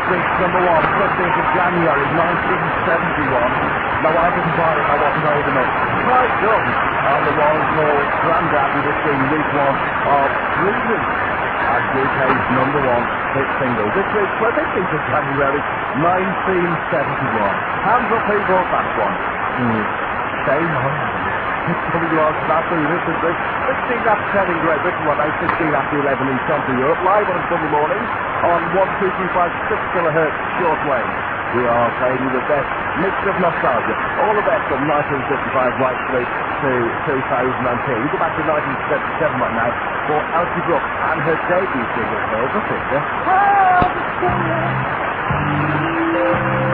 this week's number one, 15th of January 1971. No, I didn't buy it, I wasn't old enough. Right done. The Walsall Grandad with this being week one of Reason as UK's number one hit single. This week, 15th of January 1971. Hands up who bought that one. Shame on. It's probably was absolutely this 16 after 10 in Great Britain, what about 16 after 11 in Central Europe, live on a Sunday morning on 1235 kilohertz shortwave. We are playing you the best mix of nostalgia, all the best from 1955 right through to 2010. We go back to 1977 right now for Elsie Brooks and her debut single, Hills of Sister.